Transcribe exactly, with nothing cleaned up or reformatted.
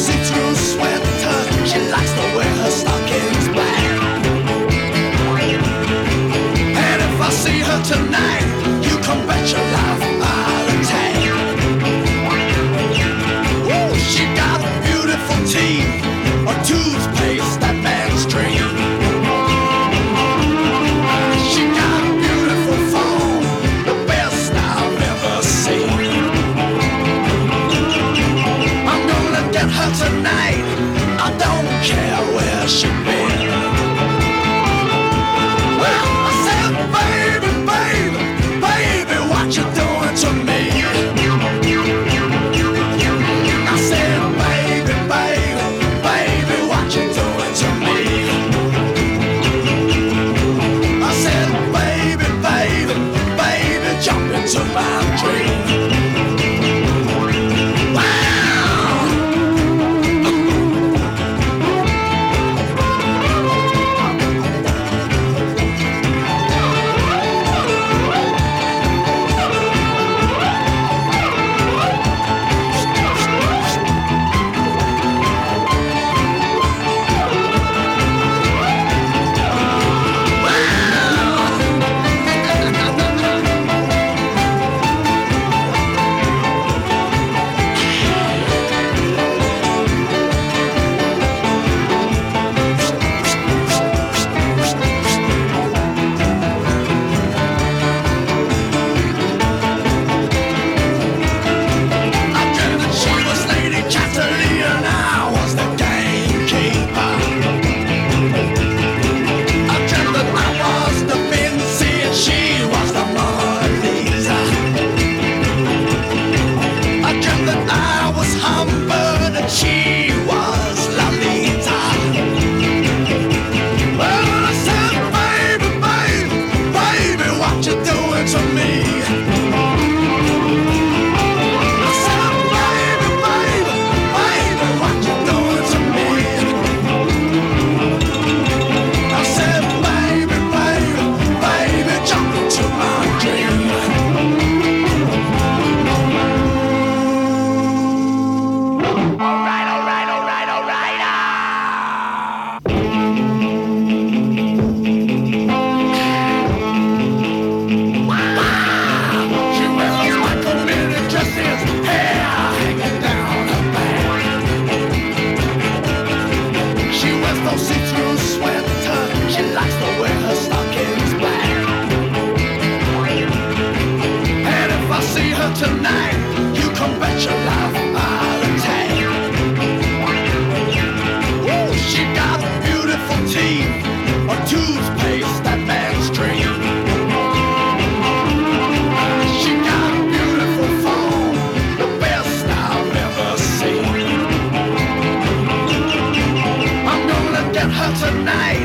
see-through sweater. She likes to wear her stockings black. And if I see her tonight, you can bet your life I'll attack. Woo, she got beautiful teeth, a toothpaste that man's dream. She got a beautiful form, the best I've ever seen. I'm gonna get her tonight, I don't care where she been. Well, I said, baby, baby, baby, what you doing to me? I said, baby, baby, baby, what you doing to me? I said, baby, baby, baby, jump into my dream. She was Lolita. Well, I said, baby, baby, baby, what you doing to me? I said, baby, baby, baby, what you doing to me? I said, baby, baby, baby, jump into my dream. See-through sweater, she likes to wear her stockings black. And if I see her tonight, you can bet your life I'll attack. Woo, she got beautiful teeth, a toothpaste that man's dream. She got a beautiful form, the best I've ever seen. I'm gonna get her tonight,